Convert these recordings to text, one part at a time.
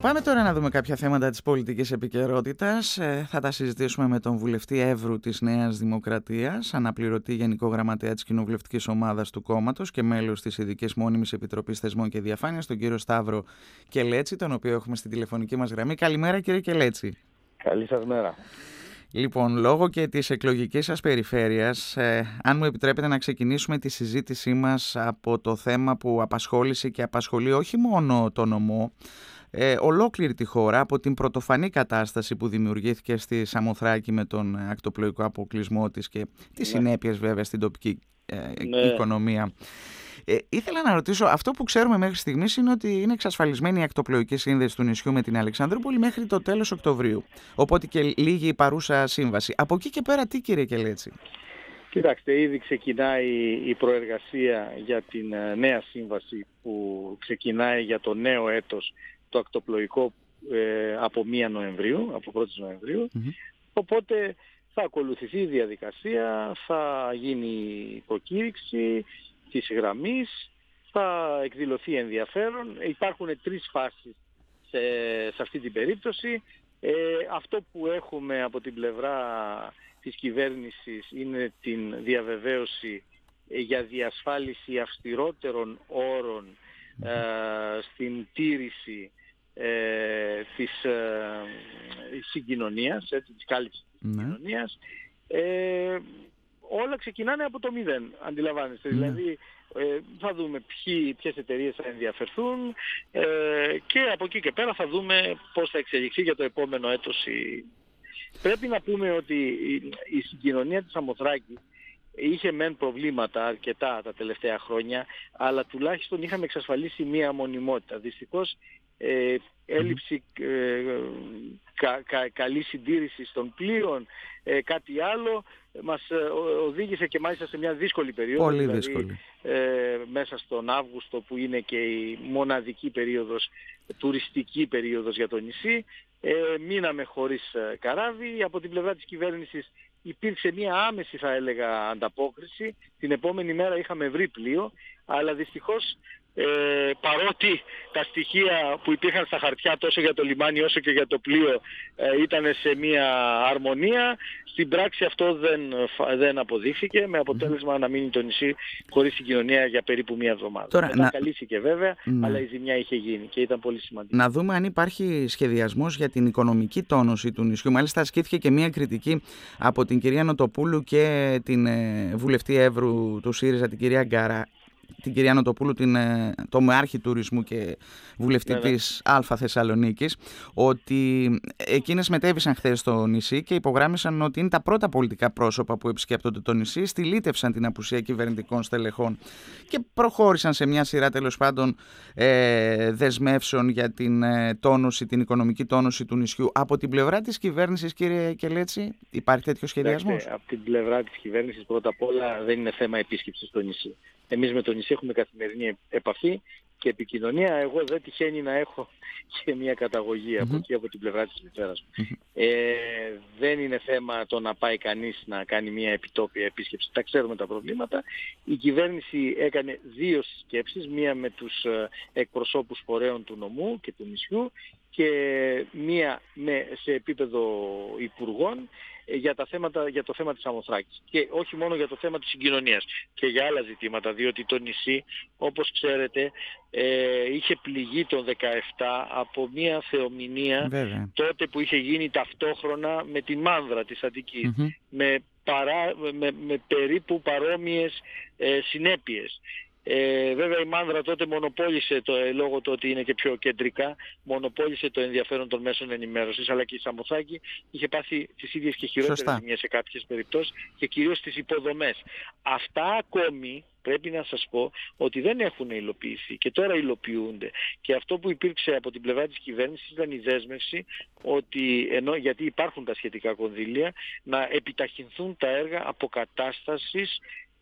Πάμε τώρα να δούμε κάποια θέματα της πολιτικής επικαιρότητας. Θα τα συζητήσουμε με τον βουλευτή Εύρου της Νέας Δημοκρατίας, αναπληρωτή Γενικό Γραμματέα της Κοινοβουλευτικής Ομάδας του κόμματος και μέλος της Ειδικής Μόνιμης Επιτροπής Θεσμών και Διαφάνειας, τον κύριο Σταύρο Κελέτση, τον οποίο έχουμε στην τηλεφωνική μας γραμμή. Καλημέρα, κύριε Κελέτση. Καλή σας μέρα. Λοιπόν, λόγω και της εκλογικής σας περιφέρειας, αν μου επιτρέπετε να ξεκινήσουμε τη συζήτησή μας από το θέμα που απασχόλησε και απασχολεί όχι μόνο το νομό, ολόκληρη τη χώρα, από την πρωτοφανή κατάσταση που δημιουργήθηκε στη Σαμοθράκη με τον ακτοπλοϊκό αποκλεισμό της και τις συνέπειες βέβαια στην τοπική οικονομία. Ήθελα να ρωτήσω, αυτό που ξέρουμε μέχρι στιγμής είναι ότι είναι εξασφαλισμένη η ακτοπλοϊκή σύνδεση του νησιού με την Αλεξανδρούπολη μέχρι το τέλος Οκτωβρίου. Οπότε και λύγει η παρούσα σύμβαση. Από εκεί και πέρα τι, κύριε Κελέτση? Κοιτάξτε, ήδη ξεκινάει η προεργασία για την νέα σύμβαση που ξεκινάει για το νέο έτος, το ακτοπλοϊκό, από 1 Νοεμβρίου, από 1η Νοεμβρίου. Οπότε θα ακολουθηθεί η διαδικασία, θα γίνει η προκήρυξη της γραμμής, θα εκδηλωθεί ενδιαφέρον. Υπάρχουν 3 φάσεις σε αυτή την περίπτωση. Αυτό που έχουμε από την πλευρά της κυβέρνησης είναι την διαβεβαίωση για διασφάλιση αυστηρότερων όρων στην τήρηση της συγκοινωνίας, της κάλυψης της συγκοινωνίας. Όλα ξεκινάνε από το 0, αντιλαμβάνεστε. Δηλαδή θα δούμε ποιες εταιρείες θα ενδιαφερθούν και από εκεί και πέρα θα δούμε πώς θα εξελιχθεί για το επόμενο έτος. Πρέπει να πούμε ότι η συγκοινωνία της Σαμοθράκης είχε μεν προβλήματα αρκετά τα τελευταία χρόνια, αλλά τουλάχιστον είχαμε εξασφαλίσει μία μονιμότητα. Δυστυχώς έλλειψη καλή συντήρηση των πλοίων, κάτι άλλο, μας οδήγησε και μάλιστα σε μια δύσκολη περίοδο. Πολύ δύσκολη. Μέσα στον Αύγουστο, που είναι και η μοναδική περίοδος, τουριστική περίοδος για το νησί, μείναμε χωρίς καράβι. Από την πλευρά της κυβέρνησης υπήρξε μια άμεση, θα έλεγα, ανταπόκριση. Την επόμενη μέρα είχαμε βρει πλοίο, αλλά δυστυχώς παρότι τα στοιχεία που υπήρχαν στα χαρτιά τόσο για το λιμάνι όσο και για το πλοίο ήταν σε μια αρμονία, στην πράξη αυτό δεν αποδείχθηκε, με αποτέλεσμα να μείνει το νησί χωρίς συγκοινωνία για περίπου 1 εβδομάδα. Τώρα, καλύφθηκε βέβαια, αλλά η ζημιά είχε γίνει και ήταν πολύ σημαντική. Να δούμε αν υπάρχει σχεδιασμός για την οικονομική τόνωση του νησιού. Μάλιστα ασκήθηκε και μια κριτική από την κυρία Νοτοπούλου και την βουλευτή Εύρου του ΣΥΡΙΖΑ, την κυρία Νοτοπούλου, το μεάρχη τουρισμού και βουλευτή της Αλφα Θεσσαλονίκης, ότι εκείνες μετέβησαν χθες στο νησί και υπογράμμισαν ότι είναι τα πρώτα πολιτικά πρόσωπα που επισκέπτονται το νησί, στυλίτευσαν την απουσία κυβερνητικών στελεχών και προχώρησαν σε μια σειρά τέλος πάντων δεσμεύσεων για την τόνωση, την οικονομική τόνωση του νησιού. Από την πλευρά της κυβέρνησης, κύριε Κελέτση, υπάρχει τέτοιο σχεδιασμός? Από την πλευρά της κυβέρνησης, πρώτα απ' όλα, δεν είναι θέμα επίσκεψης στο νησί. Εμείς με το νησί έχουμε καθημερινή επαφή και επικοινωνία. Εγώ δεν τυχαίνει να έχω και μια καταγωγή από εκεί, από την πλευρά της μητέρας μου. Δεν είναι θέμα το να πάει κανείς να κάνει μια επιτόπια επίσκεψη. Τα ξέρουμε τα προβλήματα. Η κυβέρνηση έκανε 2 συσκέψεις, μία με τους εκπροσώπους φορέων του νομού και του νησιού και μία σε επίπεδο υπουργών για το θέμα της Σαμοθράκης. Και όχι μόνο για το θέμα της συγκοινωνίας, και για άλλα ζητήματα, διότι το νησί, όπως ξέρετε, είχε πληγεί το 2017 από μια θεομηνία, τότε που είχε γίνει ταυτόχρονα με τη Μάνδρα της Αττικής, με περίπου παρόμοιες συνέπειες. Βέβαια η Μάνδρα τότε μονοπόλησε, λόγω του ότι είναι και πιο κεντρικά, μονοπόλησε το ενδιαφέρον των μέσων ενημέρωσης, αλλά και η Σαμοθράκη είχε πάθει τις ίδιες και χειρότερες ζημιές σε κάποιες περιπτώσεις και κυρίως στις υποδομές. Αυτά ακόμη πρέπει να σας πω ότι δεν έχουν υλοποιηθεί και τώρα υλοποιούνται. Και αυτό που υπήρξε από την πλευρά της κυβέρνησης ήταν η δέσμευση ότι, γιατί υπάρχουν τα σχετικά κονδύλια, να επιταχυνθούν τα έργα αποκατάστασης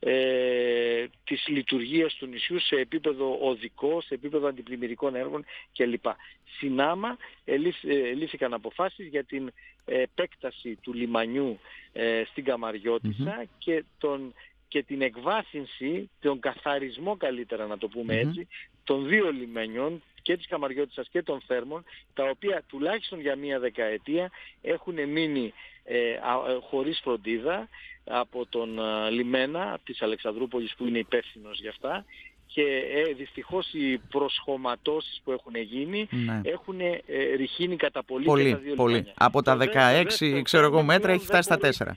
της λειτουργίας του νησιού σε επίπεδο οδικό, σε επίπεδο αντιπλημμυρικών έργων κλπ. Συνάμα λύθηκαν αποφάσεις για την επέκταση του λιμανιού στην Καμαριώτισσα και την εκβάθυνση, τον καθαρισμό, καλύτερα να το πούμε έτσι, των 2 λιμανιών και της Καμαριώτισσας και των Θέρμων, τα οποία τουλάχιστον για μία δεκαετία έχουν μείνει χωρίς φροντίδα από τον λιμένα της Αλεξανδρούπολης που είναι υπεύθυνος για αυτά, και δυστυχώς οι προσχωματώσεις που έχουν γίνει έχουν ρηχύνει κατά πολύ και τα δύο λιμάνια. Από τα 16 ξέρω εγώ μέτρα έχει φτάσει στα 4.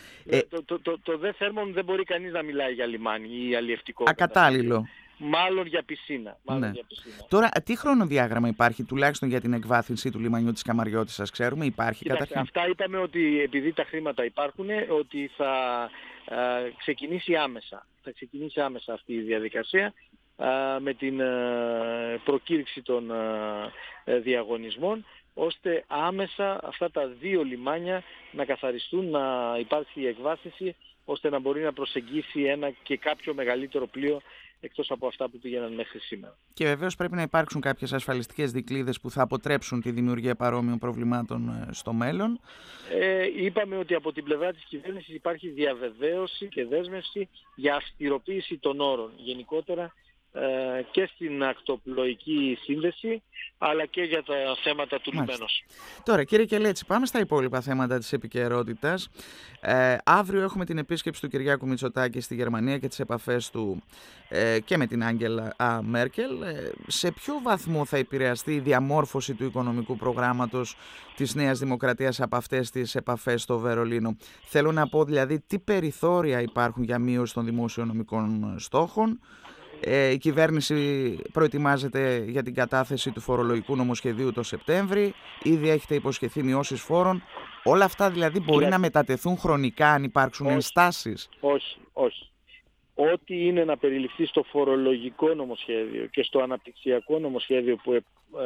Το δε Θέρμον δεν μπορεί κανείς να μιλάει για λιμάνι ή αλλιευτικό. Ακατάλληλο. Μάλλον για πισίνα. Τώρα, τι χρονοδιάγραμμα υπάρχει τουλάχιστον για την εκβάθυνση του λιμανιού της Καμαριώτισσας, ξέρουμε, υπάρχει καταρχήν? Αυτά είπαμε ότι επειδή τα χρήματα υπάρχουν, ότι θα ξεκινήσει άμεσα. Θα ξεκινήσει άμεσα αυτή η διαδικασία με την προκήρυξη των διαγωνισμών, ώστε άμεσα αυτά τα δύο λιμάνια να καθαριστούν, να υπάρξει η εκβάθυνση, ώστε να μπορεί να προσεγγίσει ένα και κάποιο μεγαλύτερο πλοίο εκτός από αυτά που πήγαιναν μέχρι σήμερα. Και βεβαίως πρέπει να υπάρξουν κάποιες ασφαλιστικές δικλείδες που θα αποτρέψουν τη δημιουργία παρόμοιων προβλημάτων στο μέλλον. Είπαμε ότι από την πλευρά της κυβέρνησης υπάρχει διαβεβαίωση και δέσμευση για αυστηροποίηση των όρων γενικότερα και στην ακτοπλοϊκή σύνδεση, αλλά και για τα θέματα του λιμένος. Τώρα, κύριε Κελέτση, πάμε στα υπόλοιπα θέματα της επικαιρότητας. Αύριο έχουμε την επίσκεψη του Κυριάκου Μητσοτάκη στη Γερμανία και τις επαφές του και με την Άγγελα Μέρκελ. Σε ποιο βαθμό θα επηρεαστεί η διαμόρφωση του οικονομικού προγράμματος της Νέας Δημοκρατίας από αυτές τις επαφές στο Βερολίνο? Θέλω να πω δηλαδή τι περιθώρια υπάρχουν για μείωση των δημοσιονομικών στόχων. Η κυβέρνηση προετοιμάζεται για την κατάθεση του φορολογικού νομοσχεδίου το Σεπτέμβρη. Ήδη έχετε υποσχεθεί μειώσεις φόρων. Όλα αυτά δηλαδή μπορεί να μετατεθούν χρονικά αν υπάρξουν ενστάσεις? Όχι. Ό,τι είναι να περιληφθεί στο φορολογικό νομοσχέδιο και στο αναπτυξιακό νομοσχέδιο που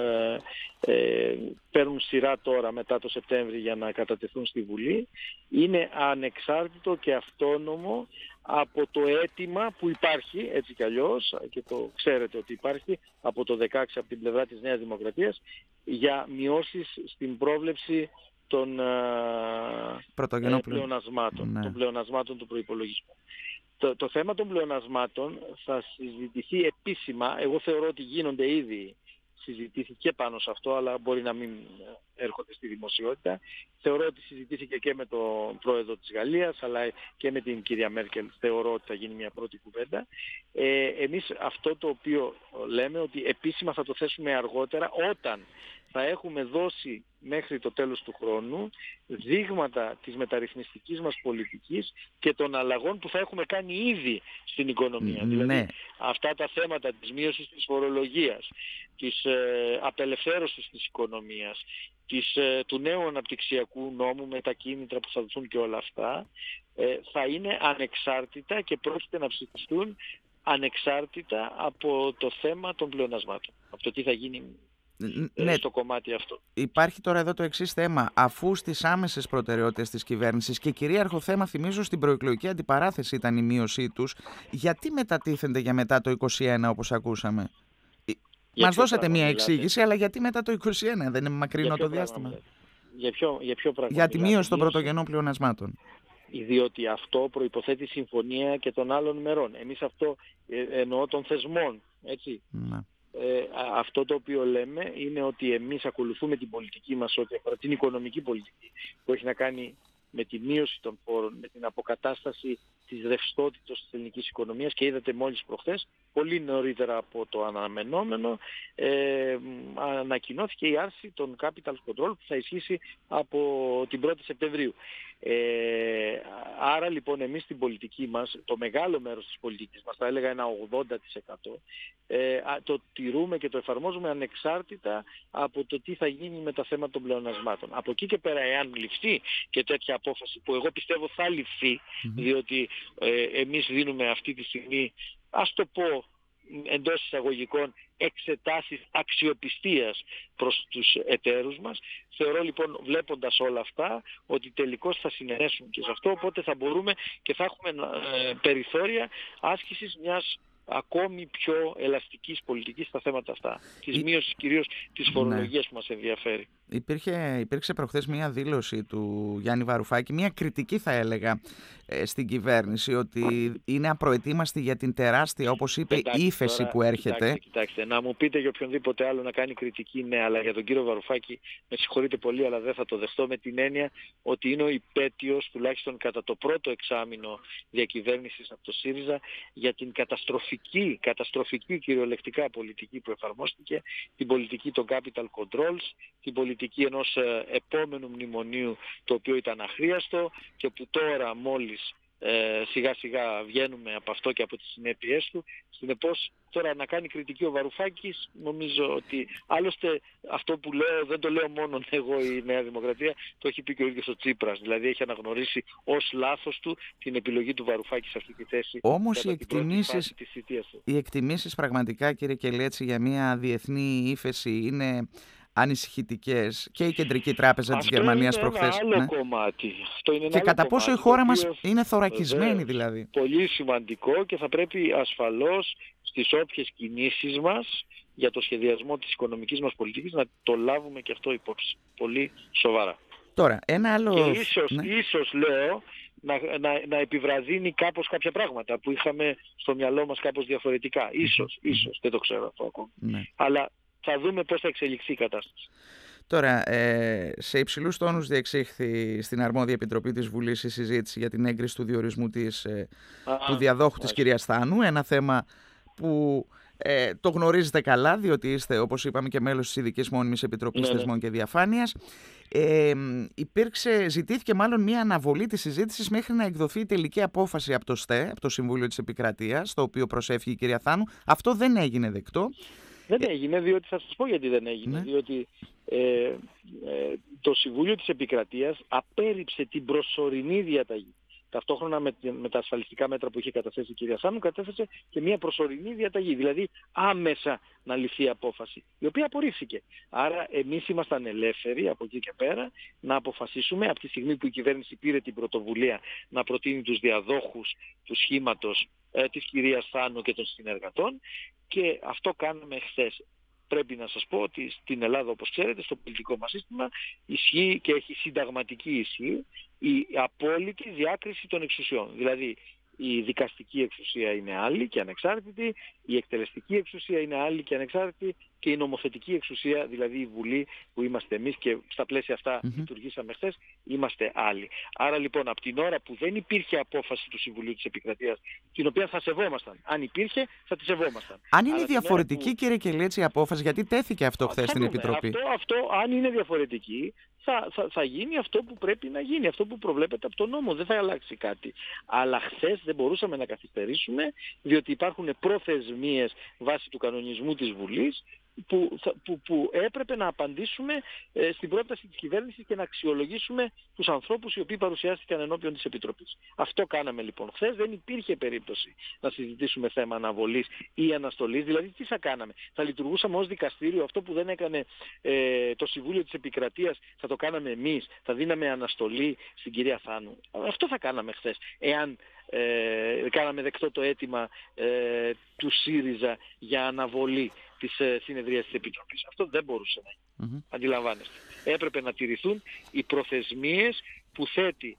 παίρνουν σειρά τώρα μετά το Σεπτέμβρη για να κατατεθούν στη Βουλή, είναι ανεξάρτητο και αυτόνομο από το αίτημα που υπάρχει, έτσι κι αλλιώς, και το ξέρετε ότι υπάρχει, από το 16 από την πλευρά της Νέας Δημοκρατίας, για μειώσεις στην πρόβλεψη των πλεονασμάτων, των πλεονασμάτων του προϋπολογισμού. Το θέμα των πλεονασμάτων θα συζητηθεί επίσημα. Εγώ θεωρώ ότι γίνονται ήδη, συζητήθηκε πάνω σε αυτό, αλλά μπορεί να μην έρχονται στη δημοσιότητα. Θεωρώ ότι συζητήθηκε και με τον πρόεδρο της Γαλλίας, αλλά και με την κυρία Μέρκελ. Θεωρώ ότι θα γίνει μια πρώτη κουβέντα. Εμείς αυτό το οποίο λέμε, ότι επίσημα θα το θέσουμε αργότερα, όταν θα έχουμε δώσει μέχρι το τέλος του χρόνου δείγματα της μεταρρυθμιστικής μας πολιτικής και των αλλαγών που θα έχουμε κάνει ήδη στην οικονομία. Δηλαδή αυτά τα θέματα της μείωσης της φορολογίας, της απελευθέρωσης της οικονομίας, του νέου αναπτυξιακού νόμου με τα κίνητρα που θα δοθούν και όλα αυτά, θα είναι ανεξάρτητα και πρόκειται να ψηφιστούν ανεξάρτητα από το θέμα των πλεονασμάτων, από το τι θα γίνει στο κομμάτι αυτό. Υπάρχει τώρα εδώ το εξής θέμα. Αφού στις άμεσες προτεραιότητες της κυβέρνησης και κυρίαρχο θέμα, θυμίζω, στην προεκλογική αντιπαράθεση ήταν η μείωσή τους, γιατί μετατίθενται για μετά το 2021 όπως ακούσαμε? Μας δώσατε μια εξήγηση, αλλά γιατί μετά το 2021? Δεν είναι μακρινό το διάστημα? Για ποιο πράγμα? Για τη μείωση των πρωτογενών πλεονασμάτων. Διότι αυτό προϋποθέτει συμφωνία και των άλλων μερών. Εμείς αυτό εννοώ των θεσμών, έτσι. Αυτό το οποίο λέμε είναι ότι εμείς ακολουθούμε την πολιτική μας, ό,τι αφορά την οικονομική πολιτική, που έχει να κάνει με τη μείωση των φόρων, με την αποκατάσταση της ρευστότητας της ελληνικής οικονομίας, και είδατε μόλις προχθές, πολύ νωρίτερα από το αναμενόμενο, ανακοινώθηκε η άρση των capital control που θα ισχύσει από την 1η Σεπτεμβρίου. Άρα λοιπόν εμείς στην πολιτική μας, το μεγάλο μέρος της πολιτικής μας, θα έλεγα ένα 80%, το τηρούμε και το εφαρμόζουμε ανεξάρτητα από το τι θα γίνει με τα θέματα των πλεονασμάτων. Από εκεί και πέρα, εάν ληφθεί και τέτοια απόφαση, που εγώ πιστεύω θα ληφθεί, διότι εμείς δίνουμε αυτή τη στιγμή, ας το πω εντός εισαγωγικών, εξετάσεις αξιοπιστίας προς τους εταίρους μας. Θεωρώ λοιπόν, βλέποντας όλα αυτά, ότι τελικώς θα συνενέσουν και σε αυτό, οπότε θα μπορούμε και θα έχουμε περιθώρια άσκησης μιας ακόμη πιο ελαστικής πολιτικής στα θέματα αυτά. Της μείωσης κυρίως της φορολογίας που μας ενδιαφέρει. Υπήρξε προχθές μία δήλωση του Γιάννη Βαρουφάκη, μία κριτική θα έλεγα στην κυβέρνηση, ότι είναι απροετοίμαστη για την τεράστια, όπως είπε, ύφεση τώρα, που έρχεται. Κοιτάξτε, να μου πείτε για οποιονδήποτε άλλο να κάνει κριτική, ναι, αλλά για τον κύριο Βαρουφάκη με συγχωρείτε πολύ, αλλά δεν θα το δεχτώ, με την έννοια ότι είναι ο υπέτειος, τουλάχιστον κατά το πρώτο εξάμηνο διακυβέρνησης από το ΣΥΡΙΖΑ, για την καταστροφική κυριολεκτικά πολιτική που εφαρμόστηκε, την πολιτική των capital controls, την πολιτική ενός επόμενου μνημονίου το οποίο ήταν αχρίαστο και που τώρα μόλις σιγά σιγά βγαίνουμε από αυτό και από τις συνέπειές του. Συνεπώς τώρα να κάνει κριτική ο Βαρουφάκης, νομίζω ότι άλλωστε αυτό που λέω δεν το λέω μόνο εγώ η Νέα Δημοκρατία, το έχει πει και ο ίδιος ο Τσίπρας, δηλαδή έχει αναγνωρίσει ως λάθος του την επιλογή του Βαρουφάκη σε αυτή τη θέση. Όμως οι εκτιμήσεις πραγματικά, κύριε Κελέτση, για μια διεθνή ύφεση είναι ανησυχητικές, και η Κεντρική Τράπεζα της Γερμανίας προχθές. Αυτό είναι ένα άλλο κομμάτι. Και κατά πόσο η χώρα μας είναι θωρακισμένη δηλαδή. Πολύ σημαντικό, και θα πρέπει ασφαλώς στις όποιες κινήσεις μας για το σχεδιασμό της οικονομικής μας πολιτικής να το λάβουμε και αυτό υπόψη. Πολύ σοβαρά. Τώρα, ένα άλλο... Και ίσως λέω να επιβραδύνει κάπως κάποια πράγματα που είχαμε στο μυαλό μας κάπως διαφορετικά. Ίσως, δεν το ξέρω αυτό ακόμα. Ναι. Αλλά θα δούμε πώς θα εξελιχθεί η κατάσταση. Τώρα, σε υψηλούς τόνους διεξήχθη στην αρμόδια επιτροπή της Βουλής η συζήτηση για την έγκριση του διορισμού του διαδόχου της κυρίας Θάνου. Ένα θέμα που το γνωρίζετε καλά, διότι είστε, όπως είπαμε, και μέλος της Ειδικής Μόνιμης Επιτροπής Θεσμών και Διαφάνειας. Ζητήθηκε μάλλον μια αναβολή της συζήτησης μέχρι να εκδοθεί η τελική απόφαση από το ΣΤΕ, από το Συμβούλιο της Επικρατείας, το οποίο προσέφηκε η κυρία Θάνου. Αυτό δεν έγινε δεκτό. Δεν έγινε, διότι θα σας πω γιατί δεν έγινε. Διότι το Συμβούλιο της Επικρατείας απέρριψε την προσωρινή διαταγή. Ταυτόχρονα με τα ασφαλιστικά μέτρα που είχε καταθέσει η κυρία Θάνου, κατέθεσε και μια προσωρινή διαταγή. Δηλαδή άμεσα να ληφθεί απόφαση, η οποία απορρίφθηκε. Άρα εμείς ήμασταν ελεύθεροι από εκεί και πέρα να αποφασίσουμε, από τη στιγμή που η κυβέρνηση πήρε την πρωτοβουλία να προτείνει τους διαδόχους του σχήματος της κυρίας Θάνου και των συνεργατών, και αυτό κάναμε χθες. Πρέπει να σας πω ότι στην Ελλάδα, όπως ξέρετε, στο πολιτικό μας σύστημα ισχύει και έχει συνταγματική ισχύ η απόλυτη διάκριση των εξουσιών. Δηλαδή η δικαστική εξουσία είναι άλλη και ανεξάρτητη, η εκτελεστική εξουσία είναι άλλη και ανεξάρτητη, και η νομοθετική εξουσία, δηλαδή η Βουλή που είμαστε εμείς και στα πλαίσια αυτά λειτουργήσαμε χθες, είμαστε άλλοι. Άρα λοιπόν από την ώρα που δεν υπήρχε απόφαση του Συμβουλίου της Επικρατείας, την οποία θα σεβόμασταν, αν υπήρχε θα τη σεβόμασταν. Αν είναι διαφορετική, κύριε Κελέτση, η απόφαση, γιατί τέθηκε αυτό χθες στην Επιτροπή? Αυτό αν είναι διαφορετική, θα γίνει αυτό που πρέπει να γίνει, αυτό που προβλέπεται από τον νόμο, δεν θα αλλάξει κάτι. Αλλά χθες δεν μπορούσαμε να καθυστερήσουμε, διότι υπάρχουν προθεσμίες βάσει του κανονισμού της Βουλής, που έπρεπε να απαντήσουμε στην πρόταση της κυβέρνησης και να αξιολογήσουμε τους ανθρώπους οι οποίοι παρουσιάστηκαν ενώπιον της Επιτροπής. Αυτό κάναμε λοιπόν χθες. Δεν υπήρχε περίπτωση να συζητήσουμε θέμα αναβολής ή αναστολής. Δηλαδή τι θα κάναμε? Θα λειτουργούσαμε ως δικαστήριο? Αυτό που δεν έκανε το Συμβούλιο της Επικρατείας θα το κάναμε εμείς? Θα δίναμε αναστολή στην κυρία Θάνου? Αυτό θα κάναμε χθες, εάν κάναμε δεκτό το αίτημα του ΣΥΡΙΖΑ για αναβολή της συνεδρίας της Επιτροπής. Αυτό δεν μπορούσε να γίνει. Αντιλαμβάνεστε. Έπρεπε να τηρηθούν οι προθεσμίες που θέτει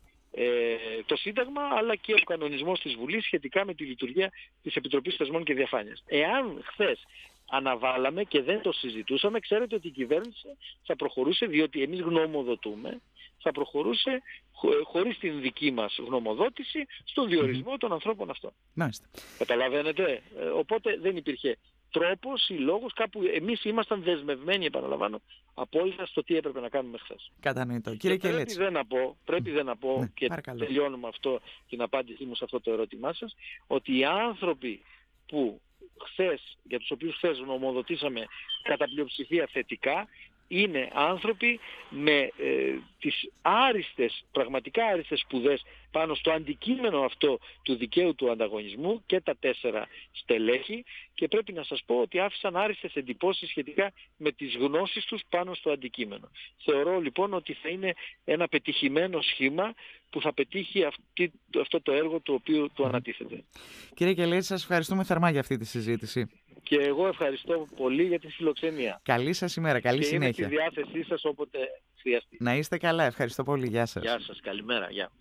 το Σύνταγμα, αλλά και ο κανονισμός της Βουλής σχετικά με τη λειτουργία της Επιτροπής Θεσμών και Διαφάνειας. Εάν χθες αναβάλαμε και δεν το συζητούσαμε, ξέρετε ότι η κυβέρνηση θα προχωρούσε, διότι εμείς γνωμοδοτούμε, θα προχωρούσε χωρίς την δική μας γνωμοδότηση στον διορισμό των ανθρώπων αυτών. Μάλιστα. Καταλαβαίνετε? Οπότε δεν υπήρχε τρόπος ή λόγος, κάπου εμείς ήμασταν δεσμευμένοι, επαναλαμβάνω, απόλυτα στο τι έπρεπε να κάνουμε χθες. Κατανοητό. Κύριε Κελέτση. Πρέπει να πω και παρακαλώ. Τελειώνουμε αυτό την απάντησή μου σε αυτό το ερώτημά σας, ότι οι άνθρωποι που χθες, για τους οποίους χθες γνωμοδοτήσαμε κατά πλειοψηφία θετικά, είναι άνθρωποι με τις πραγματικά άριστες σπουδές πάνω στο αντικείμενο αυτό του δικαίου του ανταγωνισμού και τα 4 στελέχη, και πρέπει να σας πω ότι άφησαν άριστες εντυπώσεις σχετικά με τις γνώσεις τους πάνω στο αντικείμενο. Θεωρώ λοιπόν ότι θα είναι ένα πετυχημένο σχήμα που θα πετύχει αυτό το έργο το οποίο του ανατίθεται. Κύριε Κελέτη, σας ευχαριστούμε θερμά για αυτή τη συζήτηση. Και εγώ ευχαριστώ πολύ για τη φιλοξενία. Καλή σας ημέρα, καλή συνέχεια. Και είμαι στη διάθεσή σας όποτε χρειαστεί. Να είστε καλά, ευχαριστώ πολύ, γεια σας. Γεια σας, καλημέρα, γεια.